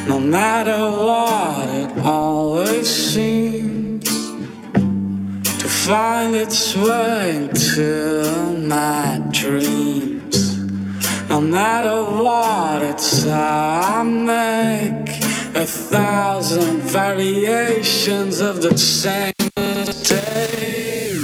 No matter what, it always seems to find its way into my dreams. No matter what, it's how I make 1,000 variations of the same day.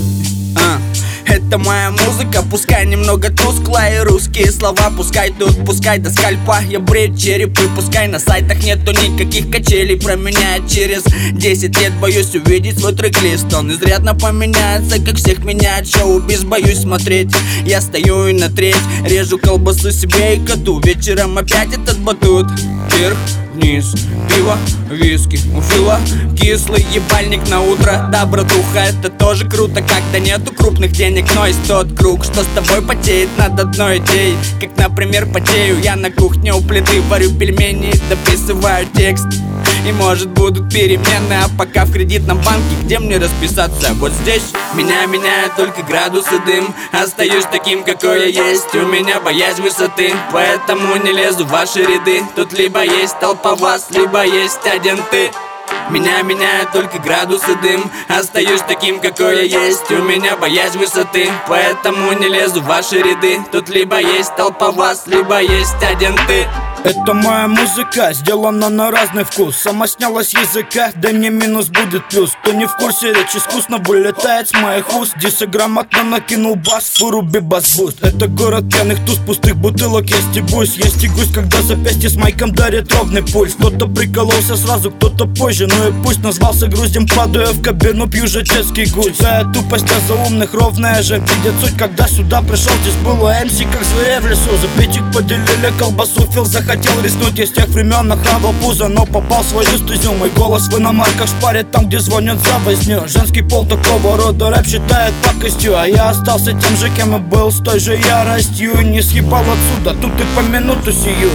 Это моя музыка, пускай немного тусклая. Русские слова, пускай тут, пускай до скальпа я брею черепы. Пускай на сайтах нету никаких качелей. Про меня через 10 лет боюсь увидеть свой трек-лист. Он изрядно поменяется, как всех меняет шоу-биз. Боюсь смотреть, я стою и на треть режу колбасу себе и коту. Вечером опять этот батут. Вверх, вниз, пиво, виски, у Фила кислый ебальник на утро. Да, братуха, это тоже круто, когда нету крупных денег, но есть тот круг, что с тобой потеет над одной идеей. Как, например, потею я на кухне у плиты, варю пельмени и дописываю текст. И может будут перемены, а пока в кредитном банке, где мне расписаться? Вот здесь. Меня меняют только градусы дым. Остаюсь таким, какой я есть. У меня боязнь высоты, поэтому не лезу в ваши ряды. Тут либо есть толпа вас, либо есть один ты. Меня меняют только градусы дым. Остаюсь таким, какой я есть. У меня боязнь высоты, поэтому не лезу в ваши ряды. Тут либо есть толпа вас, либо есть один ты. Это моя музыка, сделана на разный вкус. Сама снялась с языка, дай мне минус, будет плюс. Кто не в курсе, речь искусно вылетает с моих уст. Десограмматно накинул бас, выруби бас-буст. Это город пьяных туз, пустых бутылок, я стебусь. Я стегусь, когда запястье с майком дарит ровный пульс. Кто-то прикололся сразу, кто-то позже, ну и пусть. Назвался груздем, падаю в кабину, пью же детский гуль. Своя тупость, а за умных ровная же видит суть. Когда сюда пришел, здесь было МС, как зверя в лесу. За пятик поделили колбасу, Фил захотел рискнуть, я с тех времен охрабал пузо, но попал в свою стезю. Мой голос в иномарках шпарит там, где звонят за возню. Женский пол такого рода рэп считает пакостью, а я остался тем же, кем и был, с той же яростью. Не съебал отсюда, тут и по минуту сию.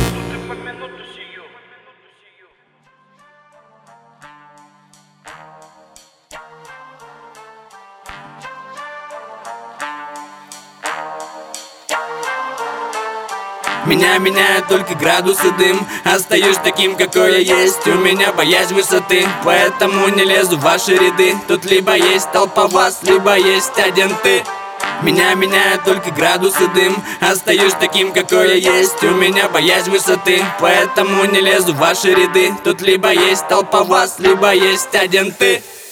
Меня меняют только градусы дым. Остаюсь таким, какой я есть. У меня боязнь высоты, поэтому не лезу в ваши ряды. Тут либо есть толпа вас, либо есть один ты. Меня меняют только градусы дым. Остаюсь таким, какой я есть. У меня боязнь высоты, поэтому не лезу в ваши ряды. Тут либо есть толпа вас, либо есть один ты.